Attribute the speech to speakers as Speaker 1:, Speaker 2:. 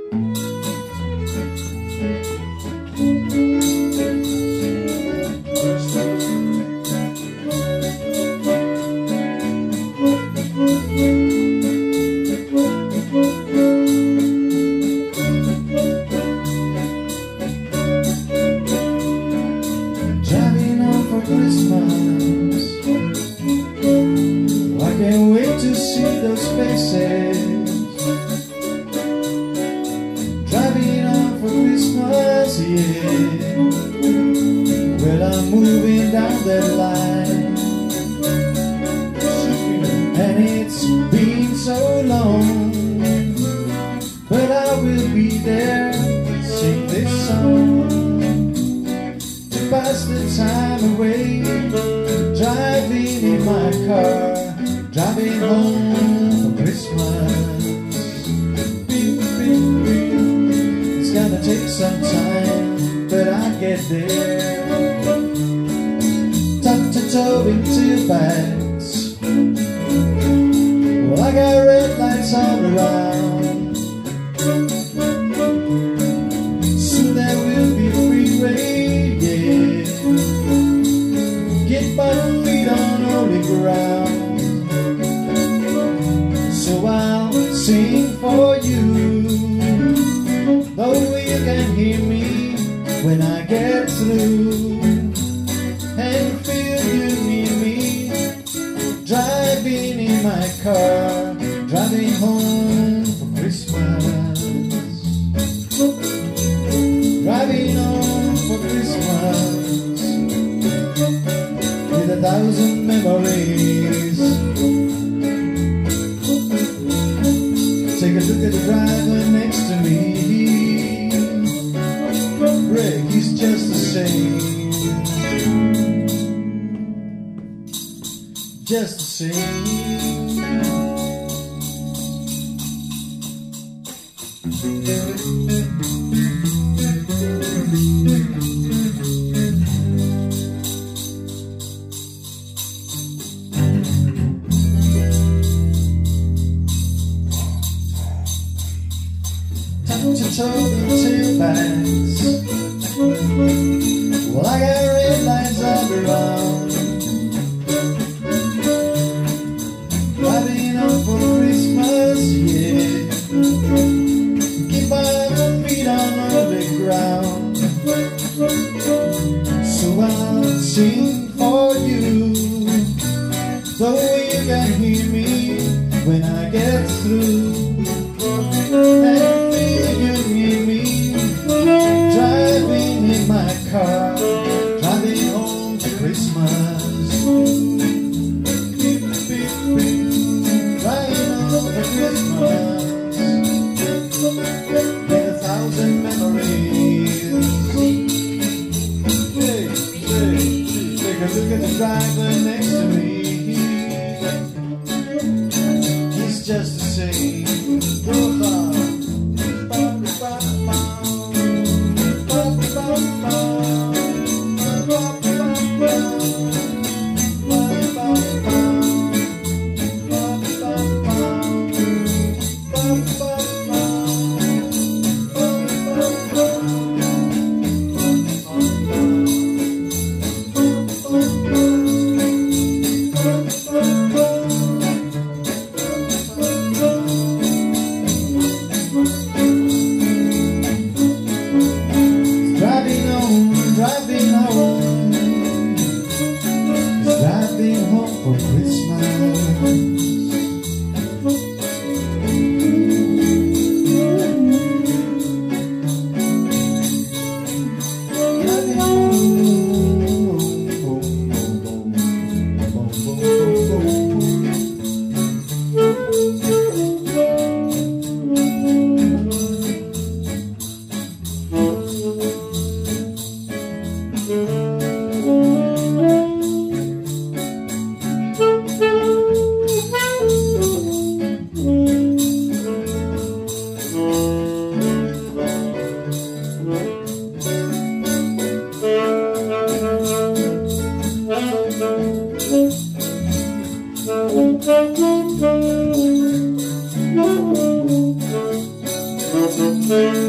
Speaker 1: Driving home for Christmas, I can't wait to see those faces. Driving home for Christmas, yeah. Well, I'm moving down that line, and it's been so long, but I will be there to sing this song, to pass the time away, driving in my car, driving home for Christmas. It's gonna take some time, but I get there. Top to toe in two bags. Well, I got red lights all around. Soon there will be freeway, yeah. Get my feet on holy ground. So I'll sing for you, though you can hear me when I get through, and feel you near me, driving in my car, driving home for Christmas. Driving home for Christmas, with 1,000 memories. Take a look at the driver next to me. Greg, he's just the same. Just the same. Top to toe in two bags. Well, I got red lights all around. Driving home for Christmas, yeah. Keep my feet on the ground. So I'll sing for you, though you can hear me when I get through, and feel you near me, driving in my car, driving home for Christmas. With 1,000 memories. Take a look at the driver next to me. He's just the same. you.